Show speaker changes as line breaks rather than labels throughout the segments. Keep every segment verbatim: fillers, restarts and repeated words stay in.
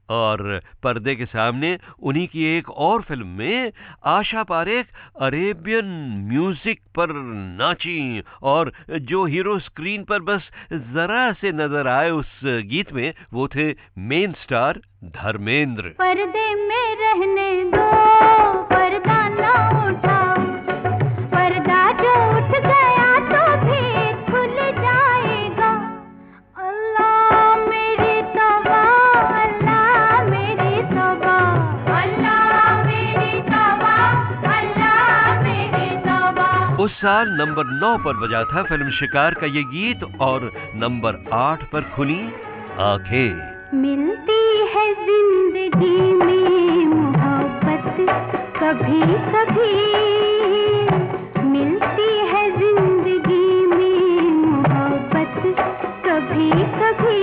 और पर्दे के सामने उन्हीं की एक और फिल्म में आशा पारेख अरेबियन म्यूजिक पर नाची, और जो हीरो स्क्रीन पर बस जरा से नजर आए उस गीत में, वो थे मेन स्टार धर्मेंद्र।
पर्दे में रहने दो, पर्दा ना उठाओ, पर्दा जो उठ गया तो फिर खुल जाएगा। अल्लाह मेरी तौबा, अल्लाह मेरी तौबा, अल्लाह मेरी तौबा, अल्लाह मेरी तौबा।
उस साल नंबर नौ पर बजा था फिल्म शिकार का ये गीत, और नंबर आठ पर खुली आंखें।
मिलती है जिंदगी में मोहब्बत कभी कभी, मिलती है जिंदगी में मोहब्बत कभी कभी,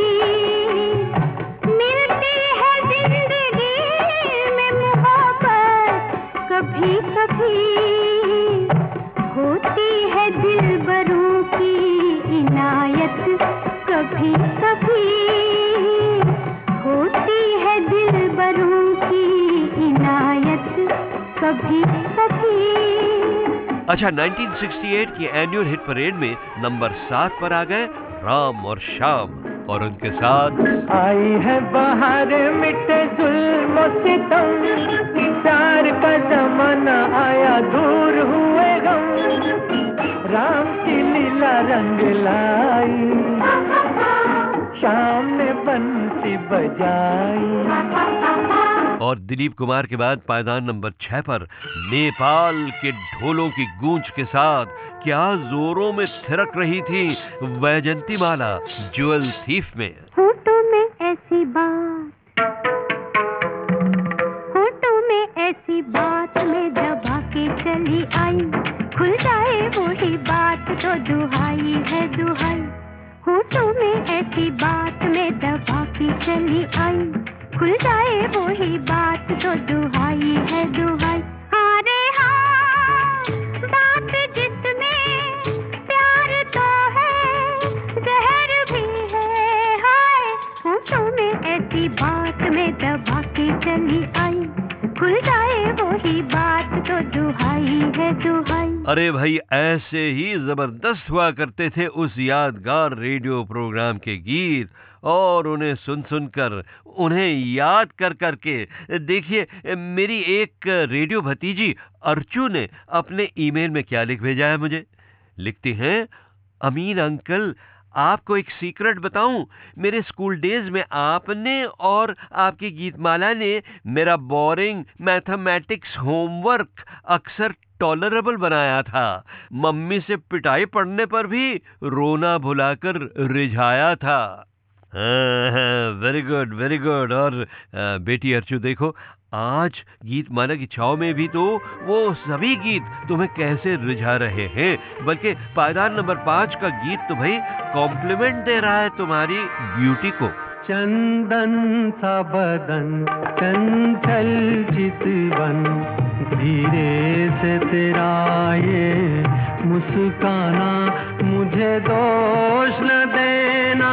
मिलती है जिंदगी में मोहब्बत कभी कभी, होती है दिलबरों की इनायत कभी कभी, होती है दिलबरों की इनायत कभी कभी।
अच्छा, उन्नीस सौ अड़सठ की एनुअल हिट परेड में नंबर सात पर आ गए राम और श्याम, और उनके साथ
आई है बाहर मिटे जुल्म सितम, प्यार का जमाना आया दूर हुए गम, राम की लीला रंग लाई, श्याम ने बंसी बजाई।
और दिलीप कुमार के बाद पायदान नंबर छह पर नेपाल के ढोलों की गूंज के साथ क्या जोरों में थिरक रही थी वैजंती माला ज्वेल थीफ में।
होठों में ऐसी बात, होठों में ऐसी बात में दबा के चली आई, खुल जाए वही बात तो दुहाई है दुहाई, होठों में ऐसी बात में दबा के चली आई, खुल जाए वही बात तो दुहाई है दुहाई। हाँ रे हाँ, बात जिसमें प्यार तो है, जहर भी है, हाय होठों में ऐसी बात में दबा के चली आई, खुल जाए वही बात तो दुहाई है दुहाई।
अरे भाई, ऐसे ही जबरदस्त हुआ करते थे उस यादगार रेडियो प्रोग्राम के गीत, और उन्हें सुन सुनकर, उन्हें याद कर करके। देखिए, मेरी एक रेडियो भतीजी अर्चू ने अपने ईमेल में क्या लिख भेजा है मुझे। लिखती हैं, अमीन अंकल, आपको एक सीक्रेट बताऊं, मेरे स्कूल डेज में आपने और आपकी गीतमाला ने मेरा बोरिंग मैथमेटिक्स होमवर्क अक्सर टॉलरेबल बनाया था, मम्मी से पिटाई पड़ने पर भी रोना भुलाकर रिझाया था। Very good, very good. और आ, बेटी अर्चू, देखो आज गीतमाला की छाव में भी तो वो सभी गीत तुम्हें कैसे रिझा रहे हैं, बल्कि पायदान नंबर पांच का गीत तो भाई कॉम्प्लीमेंट दे रहा है तुम्हारी ब्यूटी को।
चंदन सा बदन चंचल चितवन, धीरे से तेरा ये मुस्काना, मुझे दोष न देना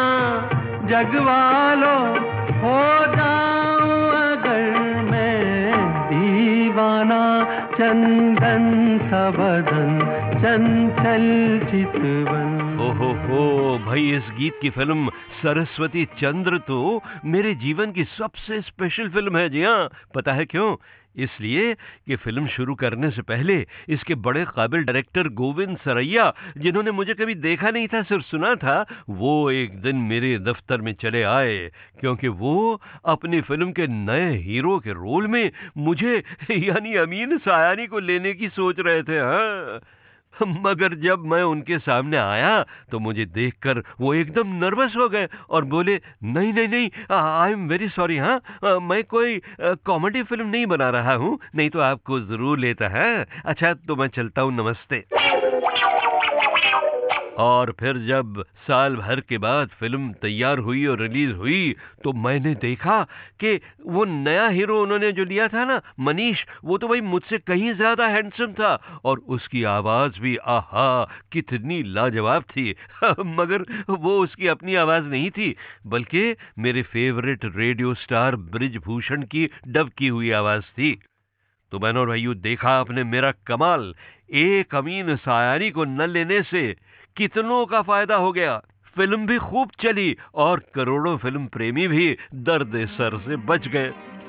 जगवालो, हो जाऊं अगर मैं दीवाना, चंदन सा बदन चंचल चितवन।
ओहो हो भाई, इस गीत की फिल्म सरस्वती चंद्र तो मेरे जीवन की सबसे स्पेशल फिल्म है। जी हाँ, पता है क्यों? इसलिए कि फिल्म शुरू करने से पहले इसके बड़े काबिल डायरेक्टर गोविंद सरैया, जिन्होंने मुझे कभी देखा नहीं था, सिर्फ सुना था, वो एक दिन मेरे दफ्तर में चले आए, क्योंकि वो अपनी फिल्म के नए हीरो के रोल में मुझे यानी अमीन सायानी को लेने की सोच रहे थे। हाँ, मगर जब मैं उनके सामने आया तो मुझे देखकर वो एकदम नर्वस हो गए और बोले, नहीं नहीं नहीं, आई एम वेरी सॉरी, हाँ मैं कोई कॉमेडी फिल्म नहीं बना रहा हूँ, नहीं तो आपको जरूर लेता है। अच्छा, तो मैं चलता हूँ, नमस्ते। और फिर जब साल भर के बाद फिल्म तैयार हुई और रिलीज हुई तो मैंने देखा कि वो नया हीरो उन्होंने जो लिया था ना, मनीष, वो तो भाई मुझसे कहीं ज्यादा हैंडसम था और उसकी आवाज भी आहा कितनी लाजवाब थी। मगर वो उसकी अपनी आवाज नहीं थी, बल्कि मेरे फेवरेट रेडियो स्टार ब्रिजभूषण की डब की हुई आवाज थी। तो बहनों और भाइयों, देखा आपने मेरा कमाल। एक अमीन सायानी को न लेने से कितनों का फायदा हो गया। फिल्म भी खूब चली और करोड़ों फिल्म प्रेमी भी दर्द सर से बच गए।